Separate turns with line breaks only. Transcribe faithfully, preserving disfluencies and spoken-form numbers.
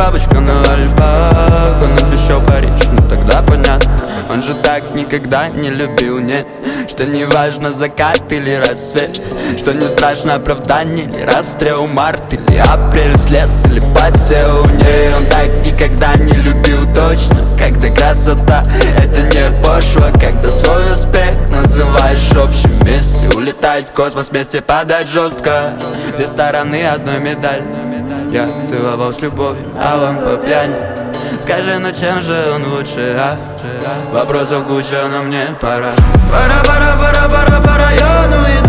бабочка на Альпах. Он обещал Париж, ну тогда понятно. Он же так никогда не любил, нет. Что не важно закат или рассвет, что не страшно оправдание или расстрел. Март или апрель, слез или подсел в ней. Он так никогда не любил точно. Когда красота это не пошло, когда свой успех называешь общим вместе. Улетать в космос вместе, падать жестко. Две стороны одной медали. Я целовал с любовью, а он по пьяни. Скажи, ну чем же он лучше, а? Вопросов куча, но мне пора. Пора, пора, пора, пора по району.